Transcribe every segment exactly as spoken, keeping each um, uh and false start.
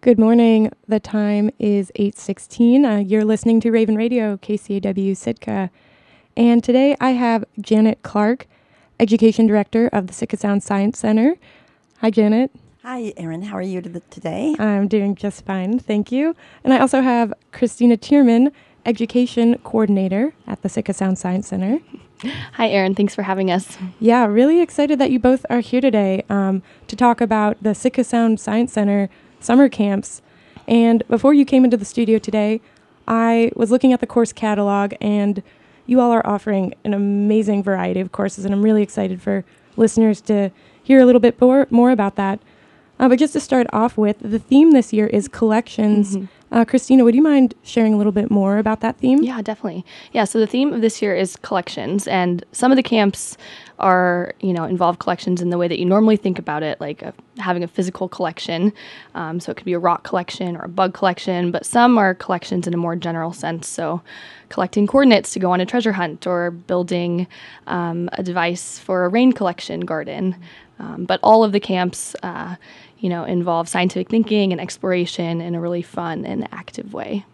Good morning. The time is eight sixteen. Uh, you're listening to Raven Radio, K C A W Sitka. And today I have Janet Clark, Education Director of the Sitka Sound Science Center. Hi, Janet. Hi, Erin. How are you to- today? I'm doing just fine, thank you. And I also have Christina Tierman, Education Coordinator at the Sitka Sound Science Center. Hi, Erin. Thanks for having us. Yeah, really excited that you both are here today um, to talk about the Sitka Sound Science Center summer camps. And before you came into the studio today, I was looking at the course catalog, and you all are offering an amazing variety of courses, and I'm really excited for listeners to hear a little bit more, more about that. Uh, but just to start off with, the theme this year is collections. Mm-hmm. Uh, Christina, would you mind sharing a little bit more about that theme? Yeah, definitely. Yeah, so the theme of this year is collections, and some of the camps are, you know, involve collections in the way that you normally think about it, like a, having a physical collection. Um, so it could be a rock collection or a bug collection, but some are collections in a more general sense. So collecting coordinates to go on a treasure hunt or building um, a device for a rain collection garden. Um, but all of the camps, uh, you know, involve scientific thinking and exploration in a really fun and active way.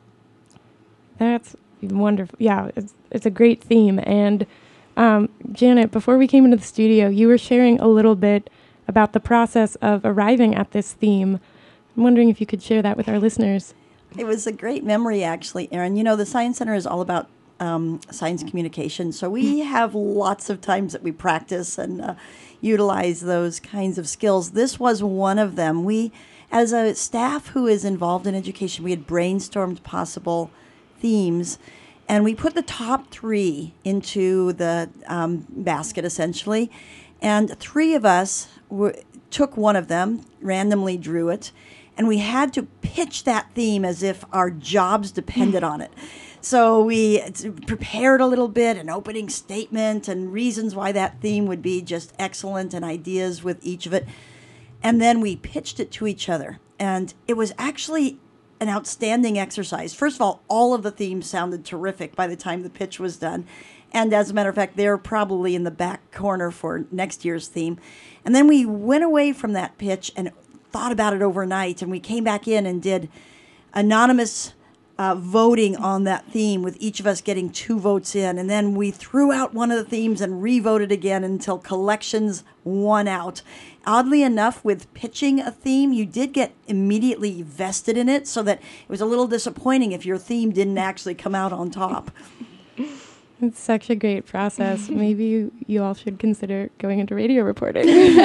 That's wonderful. Yeah, it's, it's a great theme. And um, Janet, before we came into the studio, you were sharing a little bit about the process of arriving at this theme. I'm wondering if you could share that with our listeners. It was a great memory, actually, Erin. You know, the Science Center is all about um, science communication, so we have lots of times that we practice and uh, utilize those kinds of skills. This was one of them. We, as a staff who is involved in education, we had brainstormed possible themes, and we put the top three into the um, basket, essentially, and three of us were, took one of them, randomly drew it, and we had to pitch that theme as if our jobs depended on it. So we prepared a little bit, an opening statement and reasons why that theme would be just excellent and ideas with each of it. And then we pitched it to each other. And it was actually an outstanding exercise. First of all, all of the themes sounded terrific by the time the pitch was done. And as a matter of fact, they're probably in the back corner for next year's theme. And then we went away from that pitch and thought about it overnight. And we came back in and did anonymous Uh, voting on that theme, with each of us getting two votes in. And then we threw out one of the themes and re-voted again until collections won out. Oddly enough, with pitching a theme, you did get immediately vested in it, so that it was a little disappointing if your theme didn't actually come out on top. It's such a great process. Maybe you, you all should consider going into radio reporting.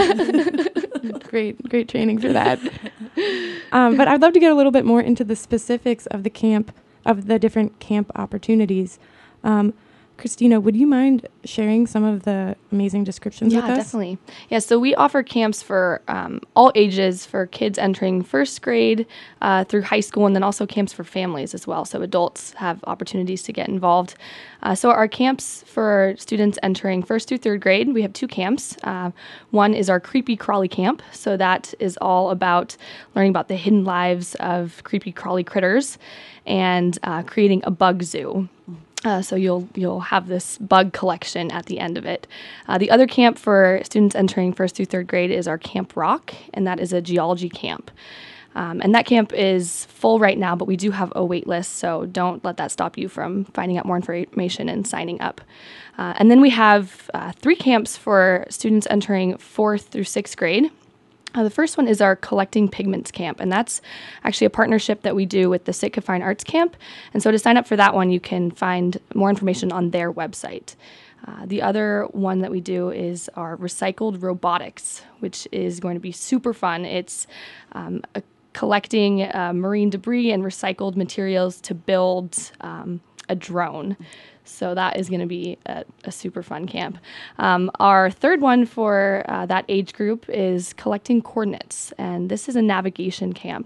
Great, great training for that. Um, but I'd love to get a little bit more into the specifics of the camp, of the different camp opportunities. Um, Christina, would you mind sharing some of the amazing descriptions Yeah, with us? definitely. Yeah, so we offer camps for um, all ages, for kids entering first grade uh, through high school, and then also camps for families as well. So adults have opportunities to get involved. Uh, so our camps for students entering first through third grade, we have two camps. Uh, one is our Creepy Crawly Camp. So that is all about learning about the hidden lives of creepy crawly critters and uh, creating a bug zoo. Uh, so you'll you'll have this bug collection at the end of it. Uh, the other camp for students entering first through third grade is our Camp Rock, and that is a geology camp. Um, and that camp is full right now, but we do have a wait list, so don't let that stop you from finding out more information and signing up. Uh, and then we have uh, three camps for students entering fourth through sixth grade. Uh, the first one is our Collecting Pigments Camp, and that's actually a partnership that we do with the Sitka Fine Arts Camp. And so to sign up for that one, you can find more information on their website. Uh, the other one that we do is our Recycled Robotics, which is going to be super fun. It's um, a collecting uh, marine debris and recycled materials to build um, a drone. So that is going to be a, a super fun camp. Um, our third one for uh, that age group is Collecting Coordinates, and this is a navigation camp.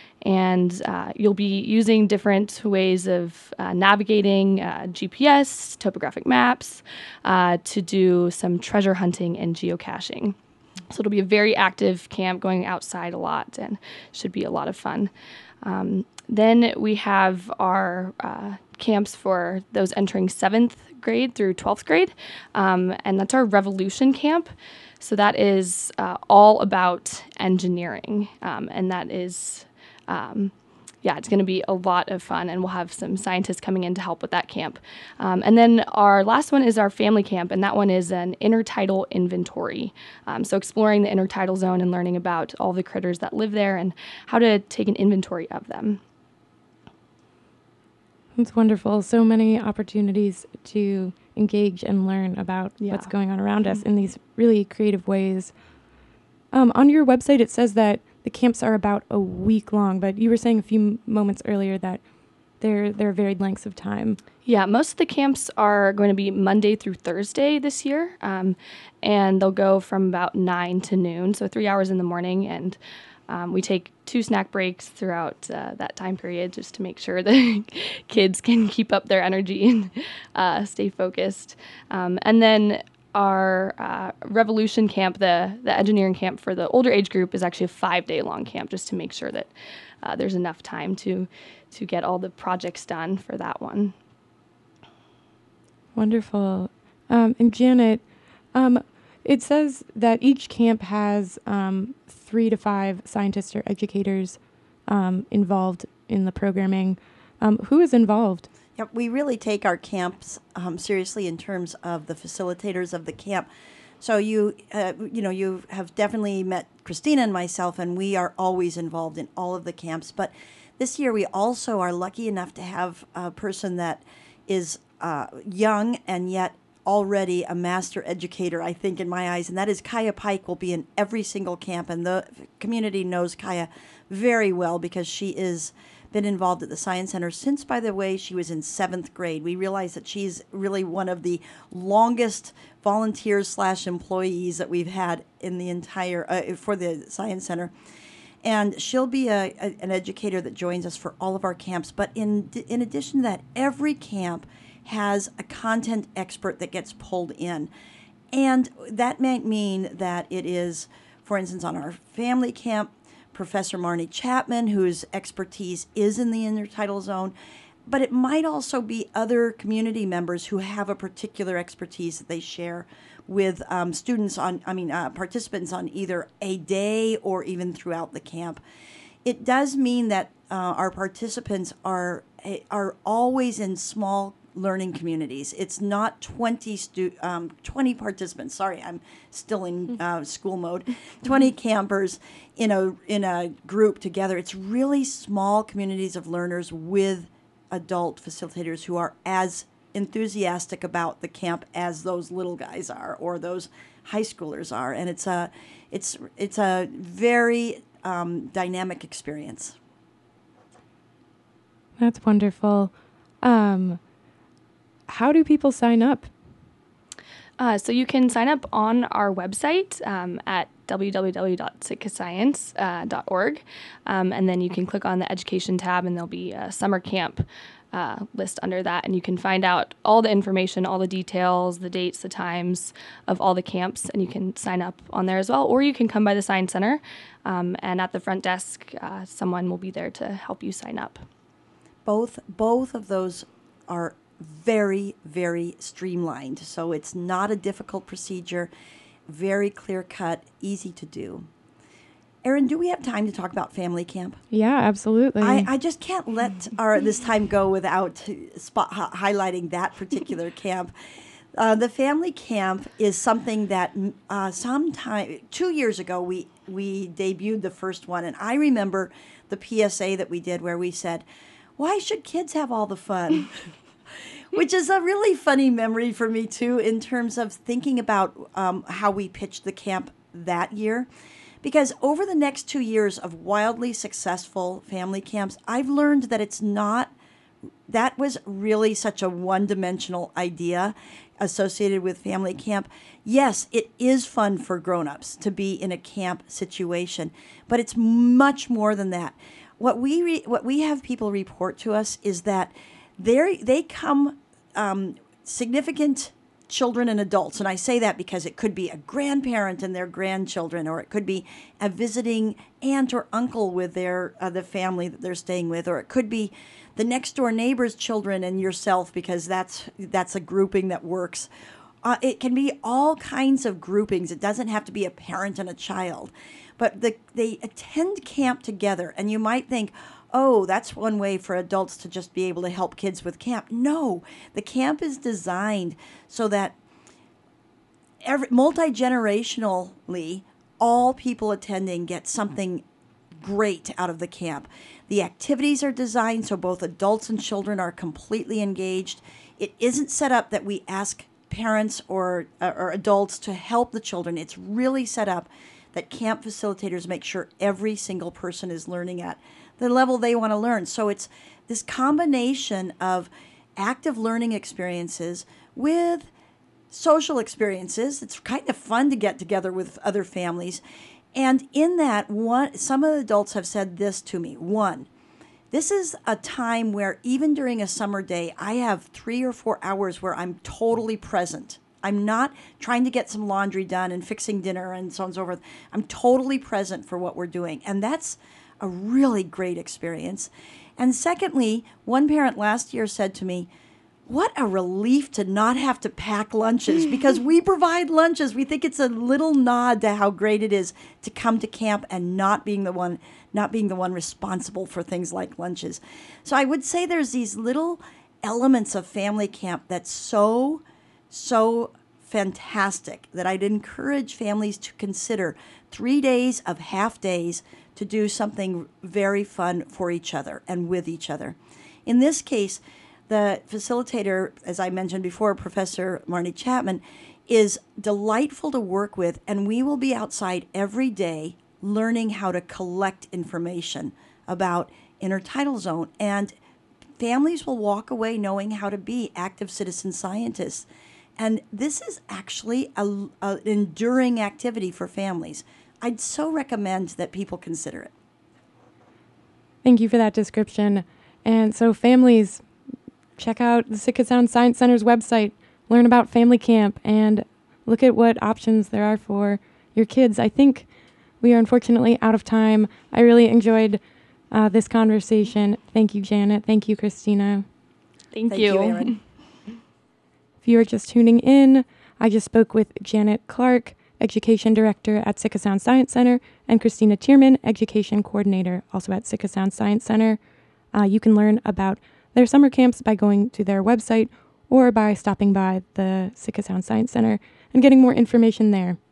And uh, you'll be using different ways of uh, navigating uh, G P S, topographic maps, uh, to do some treasure hunting and geocaching. So it'll be a very active camp, going outside a lot, and should be a lot of fun. Um, then we have our uh, camps for those entering seventh grade through twelfth grade, um, and that's our Revolution Camp. So that is uh, all about engineering, um, and that is Um, yeah, it's going to be a lot of fun, and we'll have some scientists coming in to help with that camp. Um, and then our last one is our family camp, and that one is an intertidal inventory. Um, so exploring the intertidal zone and learning about all the critters that live there and how to take an inventory of them. That's wonderful. So many opportunities to engage and learn about Yeah. what's going on around us in these really creative ways. Um, on your website, it says that the camps are about a week long, but you were saying a few m- moments earlier that they're they're varied lengths of time. Yeah, most of the camps are going to be Monday through Thursday this year, um, and they'll go from about nine to noon, so three hours in the morning, and um, we take two snack breaks throughout uh, that time period just to make sure the kids can keep up their energy and uh, stay focused. Um, and then our uh, Revolution camp, the, the engineering camp for the older age group, is actually a five-day long camp just to make sure that uh, there's enough time to to get all the projects done for that one. Wonderful. Um, and Janet, um, it says that each camp has um, three to five scientists or educators um, involved in the programming. Um, who is involved? Yep, we really take our camps um, seriously in terms of the facilitators of the camp. So you, uh, you know, you have definitely met Christina and myself, and we are always involved in all of the camps. But this year, we also are lucky enough to have a person that is uh, young and yet already a master educator, I think, in my eyes, and that is Kaya Pike. Will be in every single camp, and the community knows Kaya very well because she is been involved at the Science Center since, by the way, she was in seventh grade. We realize that she's really one of the longest volunteers slash employees that we've had in the entire, uh, for the Science Center. And she'll be a, a, an educator that joins us for all of our camps. But in, in addition to that, every camp has a content expert that gets pulled in. And that might mean that it is, for instance, on our family camp, Professor Marnie Chapman, whose expertise is in the intertidal zone, but it might also be other community members who have a particular expertise that they share with um, students on, I mean, uh, participants on either a day or even throughout the camp. It does mean that uh, our participants are are always in small learning communities. It's not twenty stu- um, twenty participants. Sorry, I'm still in uh, school mode. twenty campers in a in a group together. It's really small communities of learners with adult facilitators who are as enthusiastic about the camp as those little guys are or those high schoolers are, and it's a it's it's a very um, dynamic experience. That's wonderful. Um, how do people sign up? Uh, so you can sign up on our website um, at w w w dot sitka science dot org, um, and then you can click on the education tab, and there'll be a summer camp uh, list under that, and you can find out all the information, all the details, the dates, the times of all the camps, and you can sign up on there as well, or you can come by the Science Center, um, and at the front desk, uh, someone will be there to help you sign up. Both both of those are very, very streamlined. So it's not a difficult procedure, very clear cut, easy to do. Erin, do we have time to talk about family camp? Yeah, absolutely. I, I just can't let our this time go without spot, hi- highlighting that particular camp. Uh, the family camp is something that uh, sometime two years ago we we debuted the first one, and I remember the P S A that we did where we said, "Why should kids have all the fun?" Which is a really funny memory for me, too, in terms of thinking about um, how we pitched the camp that year. Because over the next two years of wildly successful family camps, I've learned that it's not, that was really such a one-dimensional idea associated with family camp. Yes, it is fun for grown-ups to be in a camp situation, but it's much more than that. What we re- what we have people report to us is that they they come um, significant children and adults, and I say that because it could be a grandparent and their grandchildren, or it could be a visiting aunt or uncle with their uh, the family that they're staying with, or it could be the next door neighbor's children and yourself, because that's that's a grouping that works. Uh, it can be all kinds of groupings. It doesn't have to be a parent and a child. but the, they attend camp together. And you might think, oh, that's one way for adults to just be able to help kids with camp. No, the camp is designed so that every, multi-generationally, all people attending get something great out of the camp. The activities are designed so both adults and children are completely engaged. It isn't set up that we ask parents or, uh, or adults to help the children. It's really set up that camp facilitators make sure every single person is learning at the level they want to learn. So it's this combination of active learning experiences with social experiences. It's kind of fun to get together with other families. And in that, one, some of the adults have said this to me. One, this is a time where even during a summer day, I have three or four hours where I'm totally present. I'm not trying to get some laundry done and fixing dinner and so on and so forth. I'm totally present for what we're doing. And that's a really great experience. And secondly, one parent last year said to me, what a relief to not have to pack lunches, because we provide lunches. We think it's a little nod to how great it is to come to camp and not being the one, not being the one responsible for things like lunches. So I would say there's these little elements of family camp that's so, so fantastic that I'd encourage families to consider three days of half days to do something very fun for each other and with each other. In this case, the facilitator, as I mentioned before, Professor Marnie Chapman, is delightful to work with, and we will be outside every day learning how to collect information about intertidal zone. And families will walk away knowing how to be active citizen scientists. And this is actually an enduring activity for families. I'd so recommend that people consider it. Thank you for that description. And so families, check out the Sitka Sound Science Center's website, learn about family camp, and look at what options there are for your kids. I think we are unfortunately out of time. I really enjoyed uh, this conversation. Thank you, Janet. Thank you, Christina. Thank, Thank you. you, Erin. If you are just tuning in, I just spoke with Janet Clark, Education Director at Sitka Sound Science Center, and Christina Tierman, Education Coordinator, also at Sitka Sound Science Center. Uh, you can learn about their summer camps by going to their website or by stopping by the Sitka Sound Science Center and getting more information there.